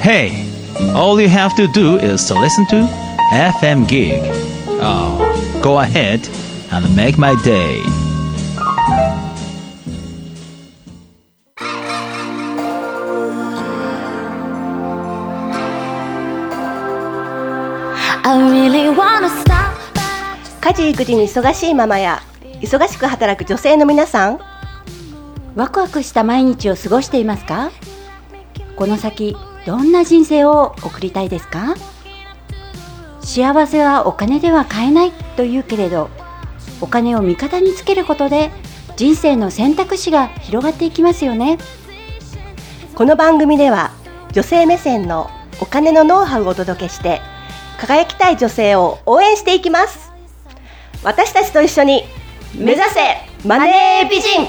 Hey, all you have to do is to listen to FM Gig. Oh, go ahead and make my day. I really wanna stop. 家事育児に忙しいママや忙しく働く女性の皆さん、 ワクワクした毎日を過ごしていますか？この先どんな人生を送りたいですか？幸せはお金では買えないというけれど、お金を味方につけることで人生の選択肢が広がっていきますよね。 この番組では女性目線のお金のノウハウをお届けして輝きたい女性を応援していきます。私たちと一緒に目指せマネー美人。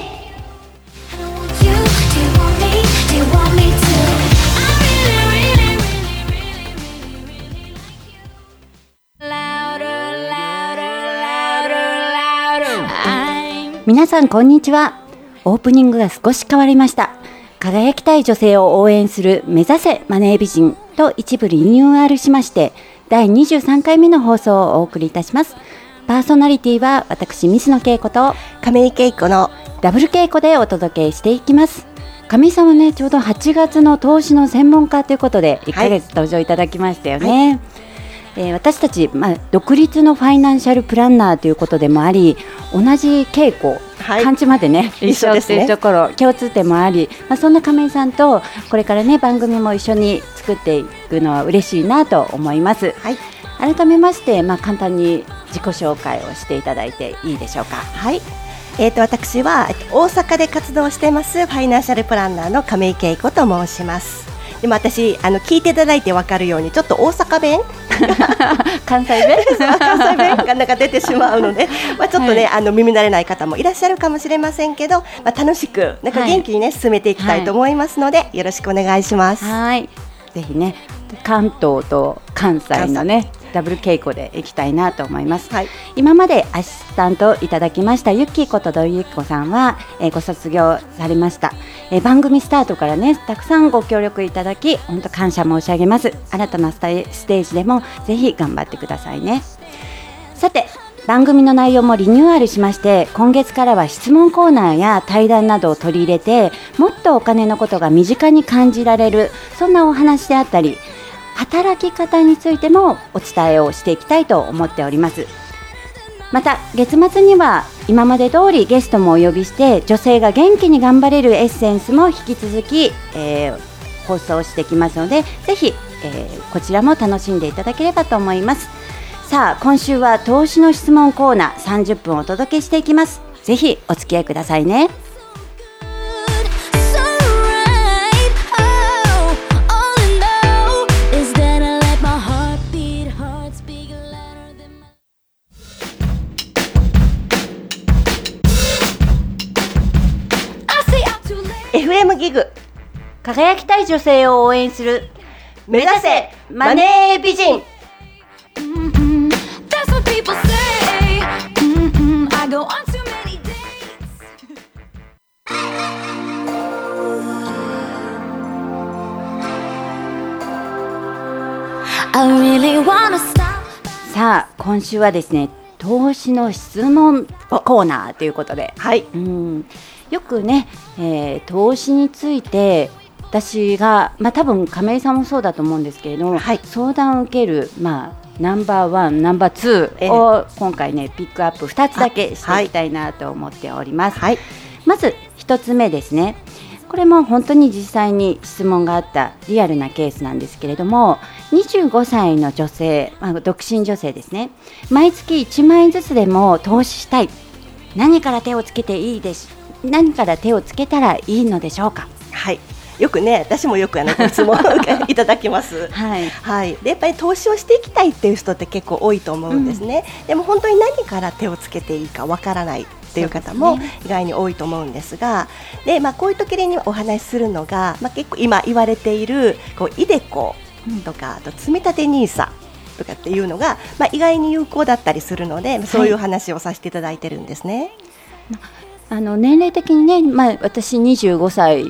皆さんこんにちは。オープニングが少し変わりました。輝きたい女性を応援する目指せマネー美人と一部リニューアルしまして、第23回目の放送をお送りいたします。パーソナリティは私水野恵子と亀井恵子のダブル恵子でお届けしていきます。亀井さんはね、ちょうど8月の投資の専門家ということで1ヶ月登場いただきましたよね。はい、私たち、独立のファイナンシャルプランナーということでもあり、同じ稽古、漢字までね一緒っていうところ、共通点もあり、そんな亀井さんとこれからね番組も一緒に作っていくのは嬉しいなと思います。はい、改めまして、簡単に自己紹介をしていただいていいでしょうか。 はい、私は大阪で活動してますファイナンシャルプランナーの亀井恵子と申します。でも私聞いていただいて分かるようにちょっと大阪弁関西弁関西弁がなんか出てしまうので、ちょっとね、耳慣れない方もいらっしゃるかもしれませんけど、楽しくなんか元気にね、進めていきたいと思いますので、よろしくお願いします。 はい、ぜひね関東と関西のねダブル稽古でいきたいなと思います。はい、今までアシスタントいただきましたゆっきーこと土井ゆきこさんは、ご卒業されました。番組スタートからねたくさんご協力いただき本当感謝申し上げます。新たなステージでもぜひ頑張ってくださいね。さて番組の内容もリニューアルしまして、今月からは質問コーナーや対談などを取り入れて、もっとお金のことが身近に感じられる、そんなお話であったり、働き方についてもお伝えをしていきたいと思っております。また月末には今まで通りゲストもお呼びして、女性が元気に頑張れるエッセンスも引き続き、放送していきますので、ぜひ、こちらも楽しんでいただければと思います。さあ今週は投資の質問コーナー30分お届けしていきます。ぜひお付き合いくださいね。 FM ギグ、 輝きたい女性を応援する目指せマネー美人。 さあ今週はですね、投資の質問コーナーということで、 はい、 よくね、投資について私が、多分亀井さんもそうだと思うんですけれども、相談を受ける、ナンバーワンナンバー2を今回ねピックアップ2つだけしていきたいなと思っております。まず1つ目ですね。これも本当に実際に質問があったリアルなケースなんですけれども、25歳の女性、独身女性ですね。毎月1万円ずつでも投資したい。何から手をつけていいです。何から手をつけたらいいのでしょうか。 はい、よくね、私もよくご質問いただきます。でやっぱり投資をしていきたいっていう人って結構多いと思うんですね。でも本当に何から手をつけていいかわからないっていう方も意外に多いと思うんですが、で、こういう時にお話しするのが、結構今言われているイデコとか、あと積立 NISA とかっていうのが、意外に有効だったりするので、そういう話をさせていただいてるんですね。 年齢的にね、私25歳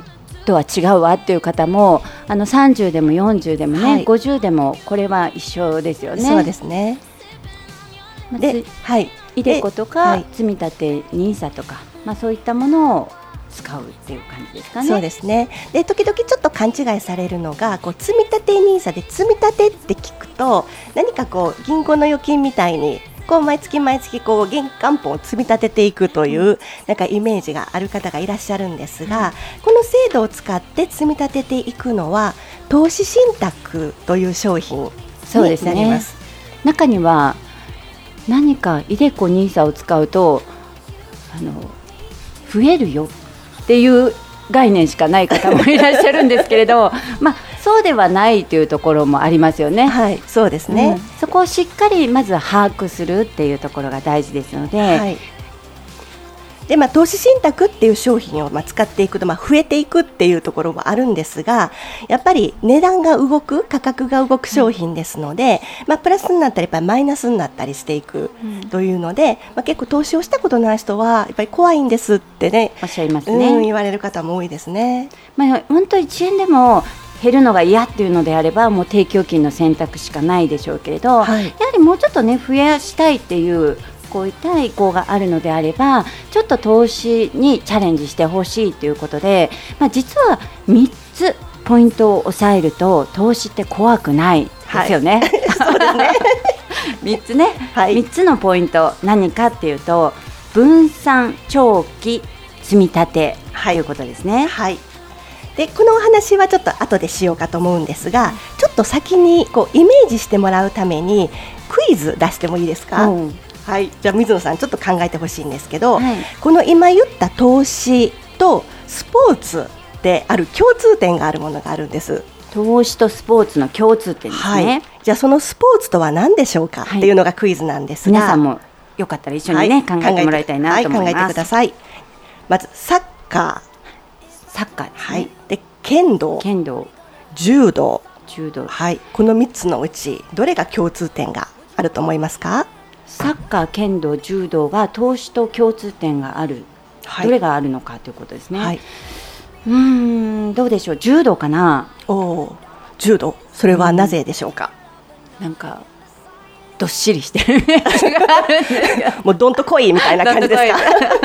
とは違うわっていう方も30でも40でもね、50でもこれは一緒ですよね。 そうですね。 で、イデコとか積み立て NISA とか、そういったものを使うっていう感じですかね。 そうですね。で時々ちょっと勘違いされるのが積み立て NISA で積み立てって聞くと何か銀行の預金みたいに毎月毎月現元本を積み立てていくというなんかイメージがある方がいらっしゃるんですが、この制度を使って積み立てていくのは投資信託という商品になります。 そうですね。中には何かイデコ NISA を使うと増えるよっていう概念しかない方もいらっしゃるんですけれどそうではないというところもありますよね。 はい、そうですね。 そこをしっかりまず把握するっていうところが大事ですので、 で投資信託っていう商品を使っていくと増えていくっていうところもあるんですが、やっぱり値段が動く、価格が動く商品ですので、プラスになったりやっぱりマイナスになったりしていくというので、結構投資をしたことない人はやっぱり怖いんですってね、 おっしゃいますね。 言われる方も多いですね。 本当1円でも減るのが嫌っていうのであればもう定期預金の選択しかないでしょうけれど、やはりもうちょっとね増やしたいっていうこういった意向があるのであればちょっと投資にチャレンジしてほしいということで、実は3つポイントを押さえると投資って怖くないですよね。 そうですね。 3つね、3つのポイント何かっていうと分散、長期、積み立てということですね。 でこのお話はちょっと後でしようかと思うんですが、ちょっと先にイメージしてもらうためにクイズ出してもいいですか？じゃあ水野さんちょっと考えてほしいんですけど、この今言った投資とスポーツである共通点があるものがあるんです。 投資とスポーツの共通点ですね。 じゃあそのスポーツとは何でしょうかっていうのがクイズなんですが、 皆さんもよかったら一緒にね、考えてもらいたいなと思います。 考えてください。まずサッカーですね。 で剣道、柔道、この3つのうちどれが共通点があると思いますか？ サッカー、剣道、柔道が投資と共通点がある、どれがあるのかということですね。どうでしょう、柔道かな。 柔道、それはなぜでしょうか？ なんかどっしりしてるイメージがあるんですがもうどんと来いみたいな感じですか？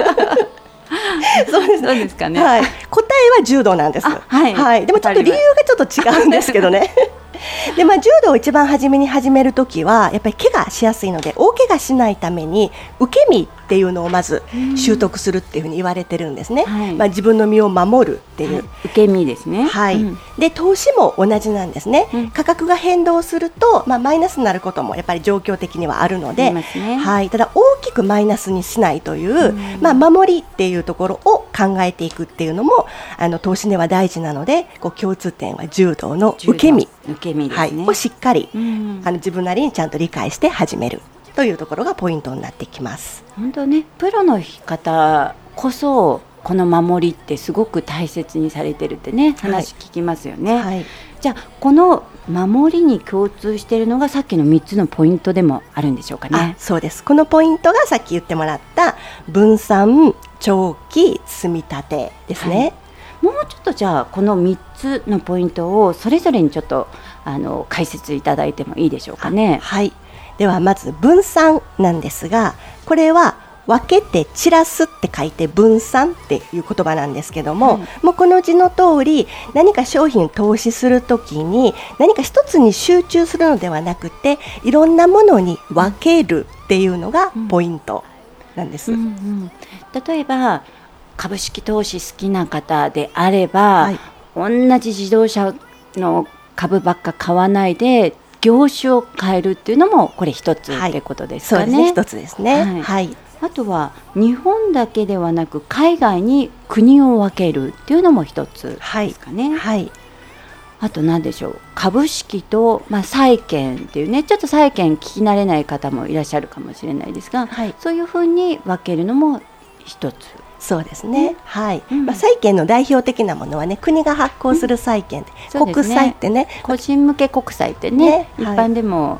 そうですかね。答えは柔道なんです。でもちょっと理由がちょっと違うんですけどね。で柔道を一番初めに始めるときはやっぱり怪我しやすいので大怪我しないために受け身っていうのをまず習得するっていうふうに言われてるんですね。自分の身を守るっていう、 受け身ですね。 で投資も同じなんですね。価格が変動すると、マイナスになることもやっぱり状況的にはあるので、ただ大きくマイナスにしないという、守りっていうところを考えていくっていうのも投資では大事なので、共通点は柔道の受け身をしっかり自分なりにちゃんと理解して始めるというところがポイントになってきます。 本当ね、プロの方こそこの守りってすごく大切にされてるってね、話聞きますよね。じゃあこの守りに共通しているのがさっきの3つのポイントでもあるんでしょうかね。 そうです。このポイントがさっき言ってもらった分散、長期、積み立てですね。 もうちょっとじゃあこの3つのポイントをそれぞれにちょっと解説いただいてもいいでしょうかね。 ではまず分散なんですが、これは分けて散らすって書いて分散っていう言葉なんですけども、もうこの字の通り何か商品投資するときに何か一つに集中するのではなくていろんなものに分けるっていうのがポイントなんです。 例えば株式投資好きな方であれば、同じ自動車の株ばっか買わないで業種を変えるっていうのもこれ一つってことですかね。 そうですね、一つですね。 あとは日本だけではなく海外に国を分けるっていうのも一つですかね。あと何でしょう、株式と、債券っていうね、ちょっと債券聞き慣れない方もいらっしゃるかもしれないですが、そういうふうに分けるのも一つ。 そうですね。債券の代表的なものはね、国が発行する債券、国債ってね、 個人向け国債ってね、一般でも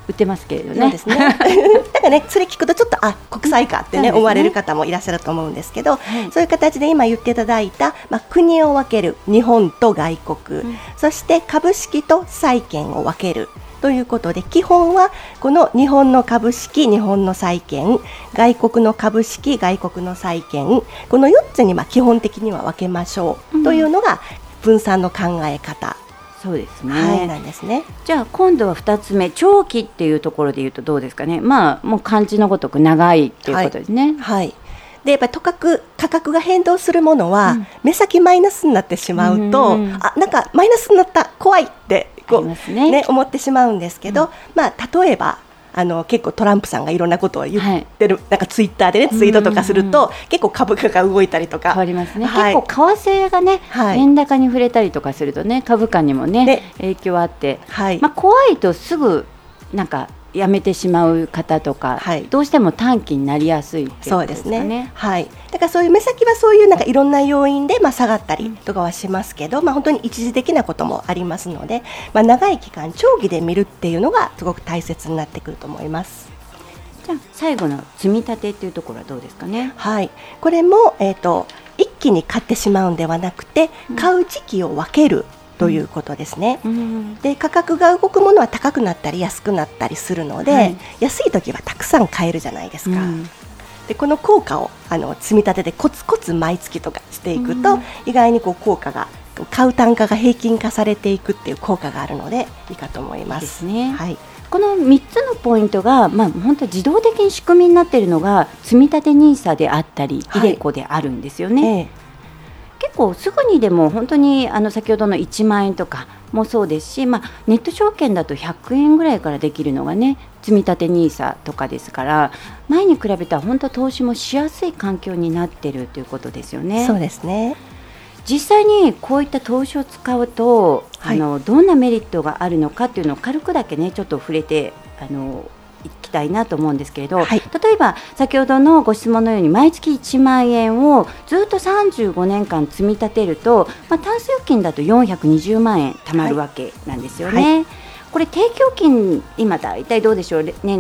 売ってますけれどね。 そうですね。なんかね、それ聞くとちょっと国際かってね、思われる方もいらっしゃると思うんですけど、そういう形で今言っていただいた、国を分ける日本と外国、そして株式と債券を分けるということで、基本はこの日本の株式、日本の債券、外国の株式、外国の債券、この4つに基本的には分けましょうというのが分散の考え方。 そうですね。 なんですね。 じゃあ今度は2つ目、長期っていうところで言うとどうですかね。もう漢字のごとく長いっていうことですね。 でやっぱりとかく価格が変動するものは、目先マイナスになってしまうと、なんかマイナスになった怖いって思ってしまうんですけど、例えば結構トランプさんがいろんなことを言ってる、なんかツイッターでねツイートとかすると、結構株価が動いたりとか変わりますね。結構為替がね、円高に触れたりとかするとね、株価にもね影響あって、怖いとすぐなんかやめてしまう方とか、どうしても短期になりやすいっていうことですかね。そうですね。だからそういう目先はそういうなんかいろんな要因で下がったりとかはしますけど、本当に一時的なこともありますので、長い期間長期で見るっていうのがすごく大切になってくると思います。 じゃあ最後の積み立てっていうところはどうですかね。 これも、一気に買ってしまうんではなくて、買う時期を分けるということですね。で価格が動くものは高くなったり安くなったりするので、安い時はたくさん買えるじゃないですか。でこの効果を積み立てでコツコツ毎月とかしていくと、意外に効果が買う単価が平均化されていくっていう効果があるのでいいかと思います。 ですね。この3つのポイントが、本当自動的に仕組みになっているのが積み立て NISA であったり、iDeCo であるんですよね。結構すぐにでも本当に先ほどの1万円とかもそうですし、ネット証券だと100円ぐらいからできるのがね、積み立て NISA とかですから、前に比べたら本当投資もしやすい環境になっているということですよね。 そうですね。 実際にこういった投資を使うと、どんなメリットがあるのかっていうのを軽くだけねちょっと触れていきたいなと思うんですけれど、例えば先ほどのご質問のように毎月1万円をずっと35年間積み立てると、タンス預金だと420万円貯まるわけなんですよね。これ定期預金今だいたいどうでしょう、年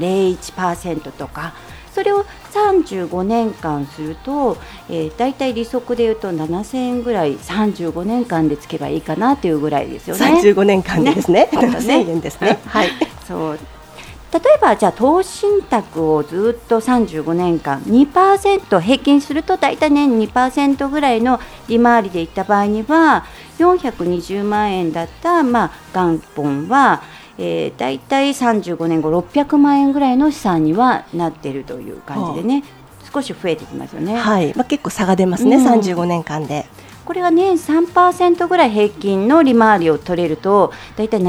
0.01% とか、それを35年間すると、だいたい利息でいうと7000円ぐらい35年間でつけばいいかなというぐらいですよね。 35年間でですね。7000円ですね。 そう例えばじゃあ投資信託をずっと35年間 2% 平均するとだいたい年 2% ぐらいの利回りでいった場合には420万円だった元本はだいたい35年後600万円ぐらいの資産にはなっているという感じでね、少し増えてきますよね。 結構差が出ますね、35年間で。 これが年 3% ぐらい平均の利回りを取れるとだいたい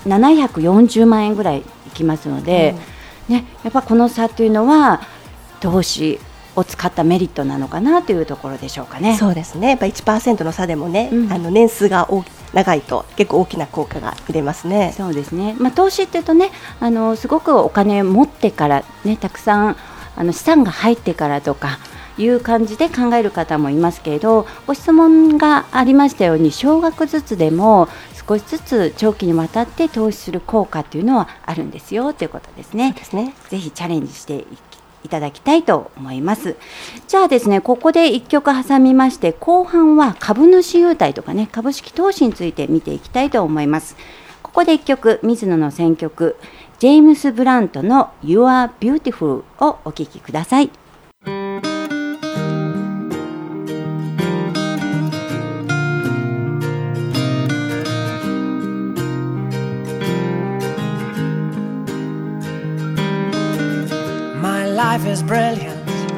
740万円ぐらいいきますので、やっぱこの差というのは投資を使ったメリットなのかなというところでしょうかね。 そうですね。やっぱ 1% の差でもね、年数が長いと結構大きな効果が出ますね。 そうですね。投資っていうとね、すごくお金持ってからね、たくさん資産が入ってからとかいう感じで考える方もいますけれど、ご質問がありましたように少額ずつでも少しずつ長期にわたって投資する効果というのはあるんですよということですね。ぜひチャレンジしていただきたいと思います。じゃあですね、ここで1曲挟みまして、後半は株主優待とかね、株式投資について見ていきたいと思います。ここで1曲、水野の選曲、ジェームス・ブラントの You Are Beautiful をお聴きください。 Life is brilliant.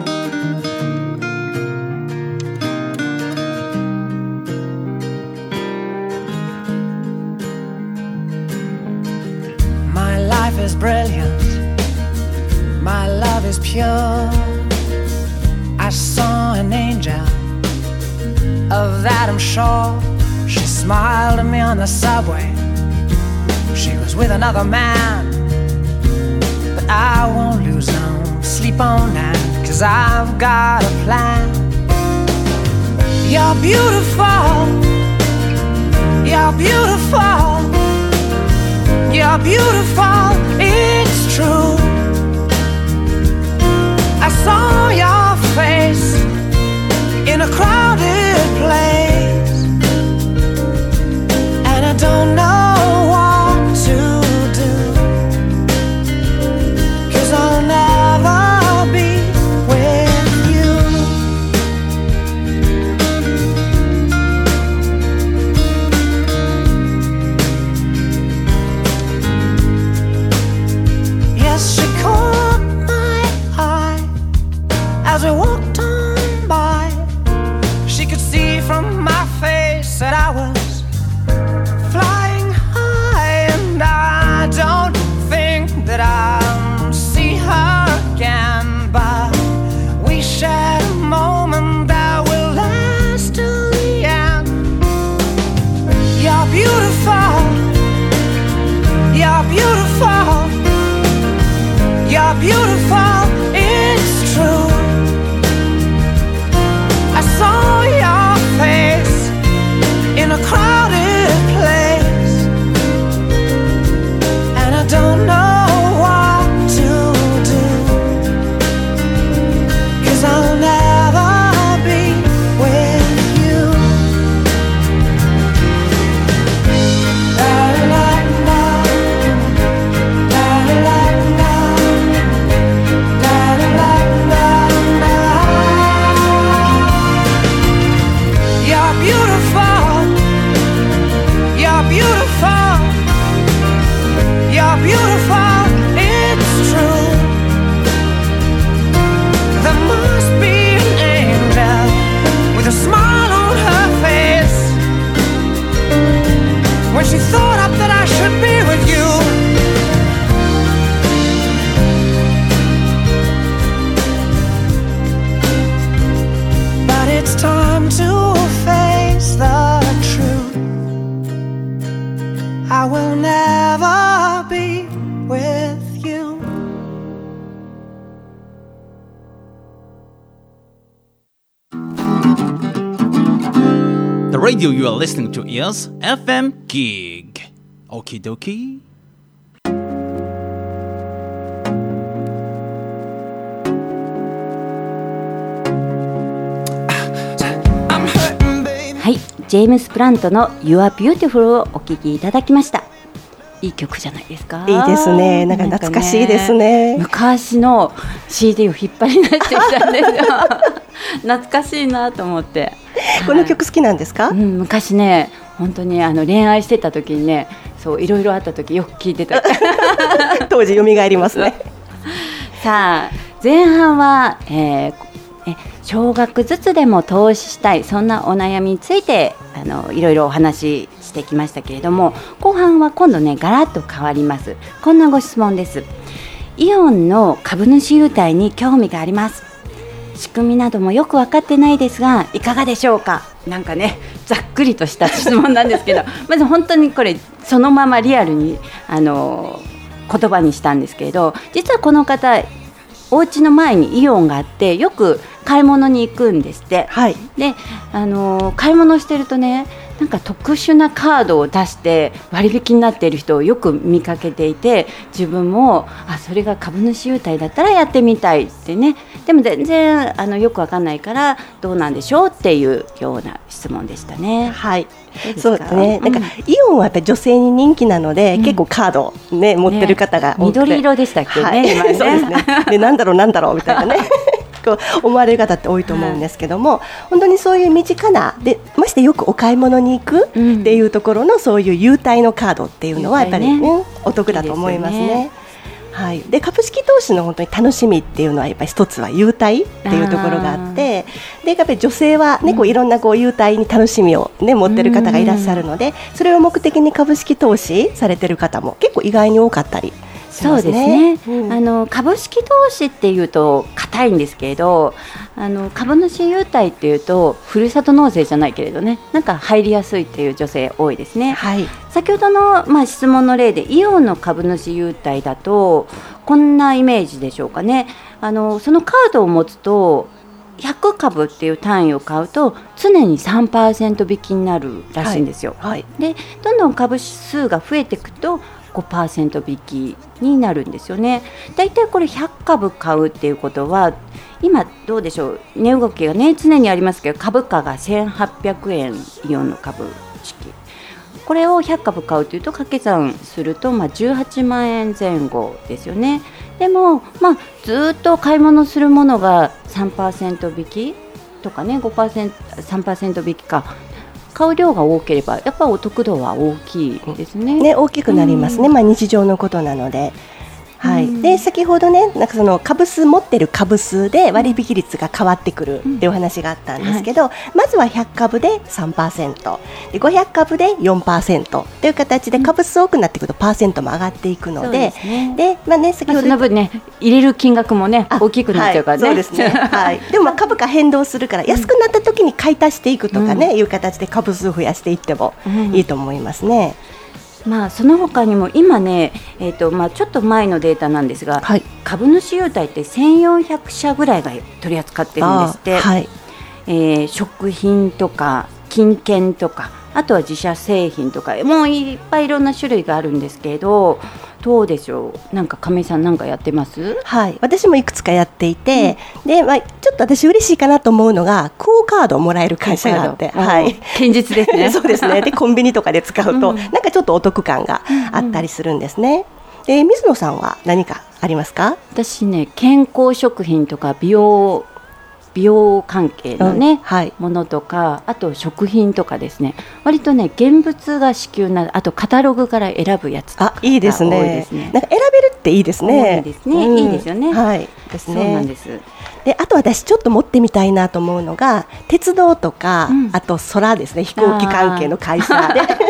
My life is brilliant. My love is pure. I saw an angel, of that I'm sure. She smiled at me on the subway. She was with another man, but I won't lose no sleep on that, 'cause I've got a plan. You're beautiful. You're beautiful. You're beautiful. she thought up that I should be with you. But it's time to face the truth. I will never be with you. The radio you are listening to is FM Gig. Okie dokie. I'm hurting, baby. はい、ジェームス・ブラントの You Are Beautiful をお聴きいただきました。いい曲じゃないですか。 いいですね。なんか懐かしいですね。 昔の CD を引っ張り出してきたんですよ。懐かしいなと思って。 この曲好きなんですか？ 昔ね、本当に恋愛してた時にね、そういろいろあった時よく聞いてた。 当時蘇りますね。 さあ、前半は、少額ずつでも投資したい、そんなお悩みについていろいろお話ししてきましたけれども、後半は今度ねガラッと変わります。こんなご質問です。イオンの株主優待に興味があります。仕組みなどもよく分かってないですがいかがでしょうか。なんかねざっくりとした質問なんですけどまず本当にこれそのままリアルに言葉にしたんですけれど、実はこの方お家の前にイオンがあってよく買い物に行くんですって、 はい、 で買い物してるとね、なんか特殊なカードを出して割引になっている人をよく見かけていて、自分もそれが株主優待だったらやってみたいってね。でも全然よくわかんないからどうなんでしょうっていうような質問でしたね。 はい、そうですね。なんかイオンはやっぱり女性に人気なので、結構カードね持ってる方が多くて、 緑色でしたっけね、 はい、 今ね。 そうですね。でなんだろうみたいなねこう思われる方って多いと思うんですけども、本当にそういう身近なで、ましてよくお買い物に行くっていうところのそういう優待のカードっていうのはやっぱり、お得だと思いますね。はい、で株式投資の本当に楽しみっていうのはやっぱり一つは優待っていうところがあって、でやっぱり女性は、ね、こういろんなこう優待に楽しみを、ね、持ってる方がいらっしゃるので、それを目的に株式投資されてる方も結構意外に多かったり。 そうですね、株式投資っていうと硬いんですけれど、株主優待っていうとふるさと納税じゃないけれどね、なんか入りやすいっていう女性多いですね。 はい、 先ほどの、質問の例でイオンの株主優待だとこんなイメージでしょうかね。そのカードを持つと100株っていう単位を買うと常に 3% 引きになるらしいんですよ。 はいはい、 でどんどん株数が増えていくと5% 引きになるんですよね。だいたいこれ100株買うっていうことは今どうでしょう、値動きがね常にありますけど、株価が1800円イオンの株式、これを100株買うというと掛け算すると18万円前後ですよね。でもずっと買い物するものが 3% 引きとかね 3% 引きか、買う量が多ければやっぱりお得度は大きいですね。 大きくなりますね。日常のことなので。はい、で先ほどね、なんかその株数持ってる株数で割引率が変わってくるっていうお話があったんですけど、まずは100株で 3% で500株で 4% という形で株数多くなってくるとパーセントも上がっていくので、で先ほどその分ね入れる金額もね大きくなっちゃうからね。 そうですね。はい、でも株価変動するから安くなった時に買い足していくとかね、いう形で株数増やしていってもいいと思いますね。 その他にも今ね、ちょっと前のデータなんですが、はい、株主優待って1400社ぐらいが取り扱ってるんですって。はい、食品とか金券とか、あとは自社製品とか、もういっぱいいろんな種類があるんですけれど、どうでしょう、なんか亀井さんなんかやってます？ はい、私もいくつかやっていて、でちょっと私嬉しいかなと思うのがクオカードをもらえる会社があって、はい、 堅実ですね。 そうですね。でコンビニとかで使うと、なんかちょっとお得感があったりするんですね。で水野さんは何かありますか？ 私ね、健康食品とか美容関係のね、ものとか、あと食品とかですね、割とね現物が支給な、あとカタログから選ぶやつとかいいですね。なんか選べるっていいですね。 いいですね、いいですよね。 はいですね。 そうなんです。 であと私ちょっと持ってみたいなと思うのが鉄道とか、あと空ですね、飛行機関係の会社で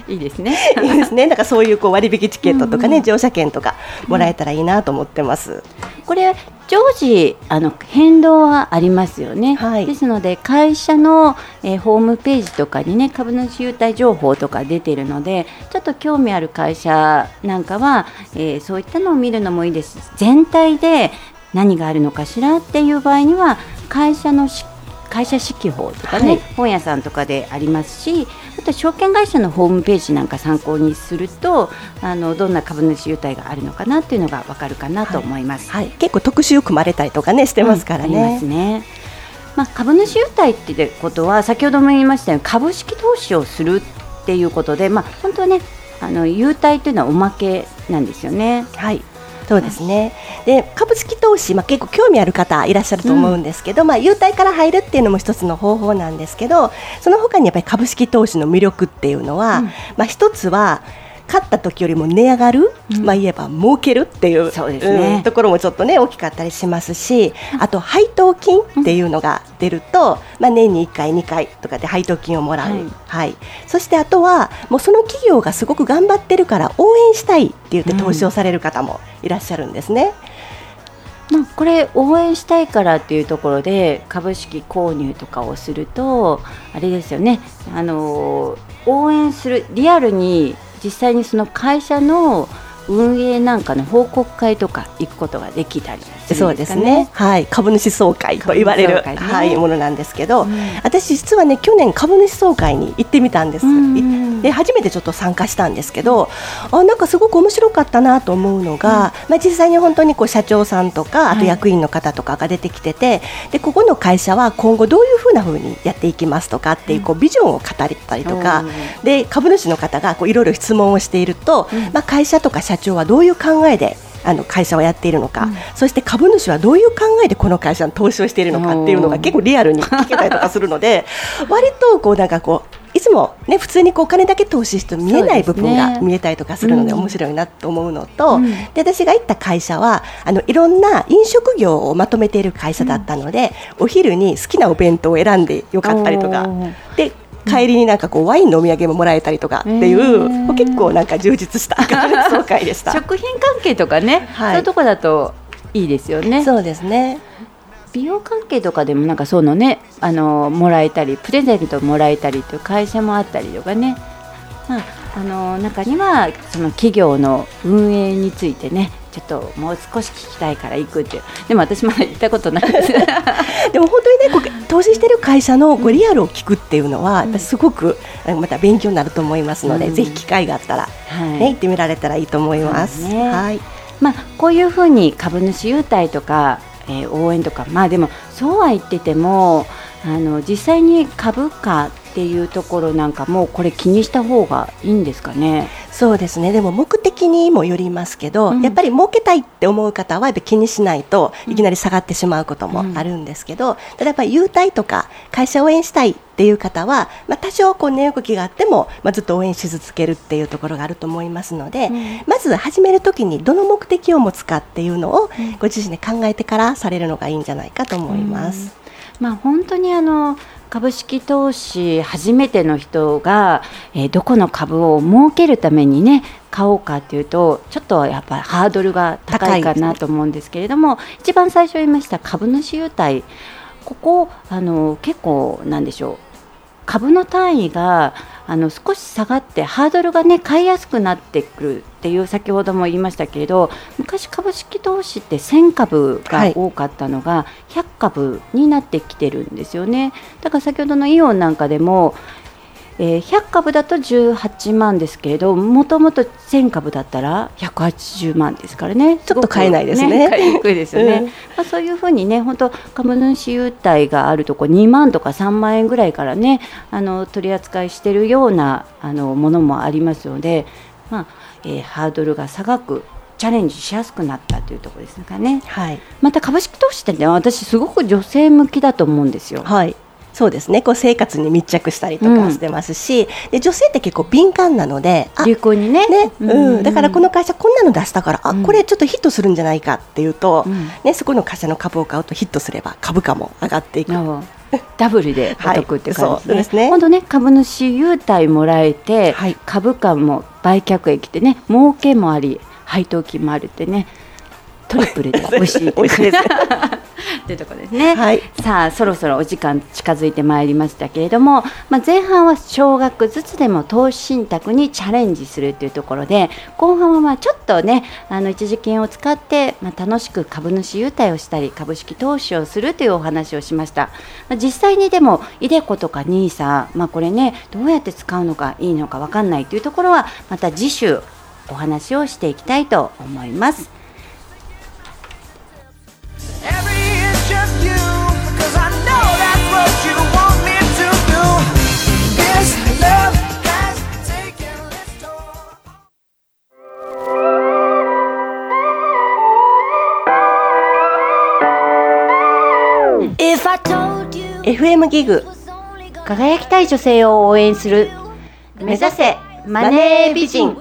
いいですね。 いいですね。なんかそういう割引チケットとかね、乗車券とかもらえたらいいなと思ってます。 これ常時変動はありますよね。ですので会社の、ホームページとかにね、株主優待情報とか出ているので、ちょっと興味ある会社なんかは、そういったのを見るのもいいですし、全体で何があるのかしらっていう場合には会社指揮法とかね、本屋さんとかでありますし、あと証券会社のホームページなんか参考にするとどんな株主優待があるのかなっていうのが分かるかなと思います。 結構特集組まれたりとかねしてますからね。 ありますね。株主優待っていうことは先ほども言いましたように株式投資をするっていうことで、本当はね優待というのはおまけなんですよね。 そうですね。で株式投資、結構興味ある方いらっしゃると思うんですけど、優待から入るっていうのも一つの方法なんですけど、その他にやっぱり株式投資の魅力っていうのは、一つは買った時よりも値上がる、言えば儲けるっていう、 そうですね、 ところもちょっとね大きかったりしますし、あと配当金っていうのが出ると、年に1回2回とかで配当金をもらう、そしてあとはもうその企業がすごく頑張ってるから応援したいって言って投資をされる方もいらっしゃるんですね。 これ応援したいからっていうところで株式購入とかをするとあれですよね、応援するリアルに実際にその会社の運営なんかの報告会とか行くことができたりするんですかね。 そうですね、株主総会と言われる、ものなんですけど、私実はね去年株主総会に行ってみたんです。で初めてちょっと参加したんですけど、なんかすごく面白かったなと思うのが、実際に本当に社長さんとかあと役員の方とかが出てきてて、でここの会社は今後どういうふうな風にやっていきますとかっていうビジョンを語ったりとか、で株主の方がいろいろ質問をしていると、会社とか社長はどういう考えで会社をやっているのか、そして株主はどういう考えでこの会社に投資をしているのかっていうのが結構リアルに聞けたりとかするので割となんかいつも、普通にお金だけ投資して見えない部分が見えたりとかするので面白いなと思うのと、で私が行った会社はいろんな飲食業をまとめている会社だったので、お昼に好きなお弁当を選んでよかったりとかで、帰りになんかワインのお土産ももらえたりとかっていう、結構なんか充実した総会でした。 食品関係とかね、そういうとこだといいですよね。 そうですね。 美容関係とかでもなんかそうのね、もらえたりプレゼントもらえたりという会社もあったりとかね、中にはその企業の運営についてねちょっともう少し聞きたいから行くっていう。でも私まだ行ったことないですでも本当にね投資してる会社のリアルを聞くっていうのはやっぱすごくまた勉強になると思いますので、ぜひ機会があったら、行ってみられたらいいと思います。 こういうふうに株主優待とか、応援とか、でもそうは言ってても実際に株価っていうところなんかもこれ気にした方がいいんですかね。 そうですね。でも目的にもよりますけど、やっぱり儲けたいって思う方はやっぱ気にしないといきなり下がってしまうこともあるんですけど、ただやっぱり優待とか会社を応援したいっていう方は、多少値動きがあっても、ずっと応援し続けるっていうところがあると思いますので、まず始めるときにどの目的を持つかっていうのをご自身で考えてからされるのがいいんじゃないかと思います。 本当に株式投資初めての人が、どこの株を儲けるためにね買おうかというとちょっとやっぱりハードルが高いかなと思うんですけれども、一番最初言いました株主優待、ここ結構なんでしょう、株の単位が少し下がってハードルがね買いやすくなってくるっていう先ほども言いましたけれど、昔株式投資って1000株が多かったのが100株になってきてるんですよね。だから先ほどのイオンなんかでも100株だと18万ですけれど、もともと1000株だったら180万ですからね、 ちょっと買えないですね。 買いにくいですよね。そういうふうにね、本当株主優待があると2万とか3万円ぐらいからね取り扱いしているようなものもありますので、ハードルが下くチャレンジしやすくなったというところですかね。また株式投資ってね、私すごく女性向きだと思うんですよ。 そうですね。生活に密着したりとかしてますし、で女性って結構敏感なので、 流行にね、 だからこの会社こんなの出したから、これちょっとヒットするんじゃないかっていうと、そこの会社の株を買うとヒットすれば株価も上がっていく。 ダブルでお得って感じですね。 今度ね、株主優待もらえて、株価も売却益でね、儲けもあり配当金もあるってね、トリプルで美味しいですというところですね。さあそろそろお時間近づいてまいりましたけれども、前半は少額ずつでも投資信託にチャレンジするというところで、後半はちょっとね一時金を使って、楽しく株主優待をしたり株式投資をするというお話をしました。実際にでもiDeCoとかNISA、これねどうやって使うのかいいのか分かんないというところはまた次週お話をしていきたいと思います。 FM ギグ、 輝きたい女性を応援する目指せマネー美人。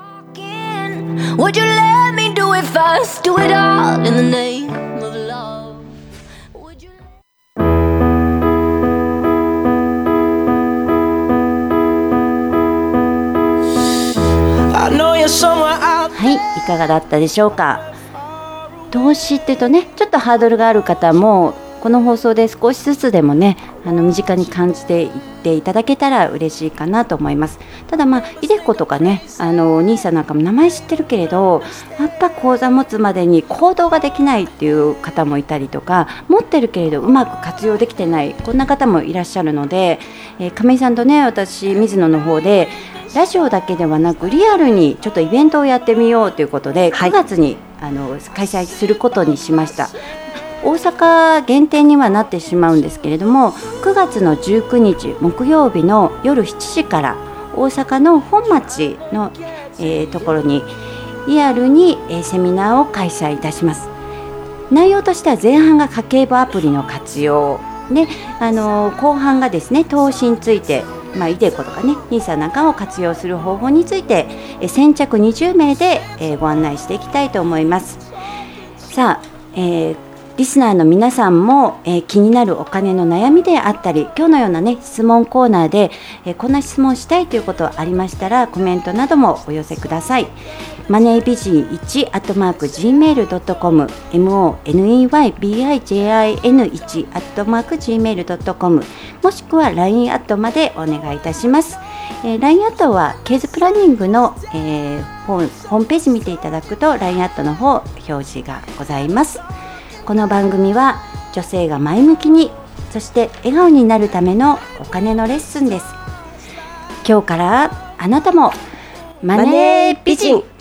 はい、いかがだったでしょうか。投資っていうとね、ちょっとハードルがある方もこの放送で少しずつでもね身近に感じていっていただけたら嬉しいかなと思います。ただiDeCoとかねNISAなんかも名前知ってるけれどやっぱ口座持つまでに行動ができないっていう方もいたりとか、持ってるけれどうまく活用できてないこんな方もいらっしゃるので、亀井さんとね私水野の方でラジオだけではなくリアルにちょっとイベントをやってみようということで9月に開催することにしました。大阪限定にはなってしまうんですけれども、9月の19日木曜日の夜7時から大阪の本町の、ところにリアルに、セミナーを開催いたします。内容としては前半が家計簿アプリの活用で、後半がですね投資について、iDeCoとかねNISAなんかを活用する方法について、先着20名で、ご案内していきたいと思います。さあ、リスナーの皆さんも、気になるお金の悩みであったり、今日のようなね質問コーナーで、こんな質問したいということありましたらコメントなどもお寄せください。マネービジン1 @gmail.com moneybijin1 @gmail.com もしくは LINE アットまでお願いいたします。LINE アットはケーズプランニングの、ホームページ見ていただくと LINE アットの方表示がございます。この番組は女性が前向きに、そして笑顔になるためのお金のレッスンです。今日からあなたもマネー美人。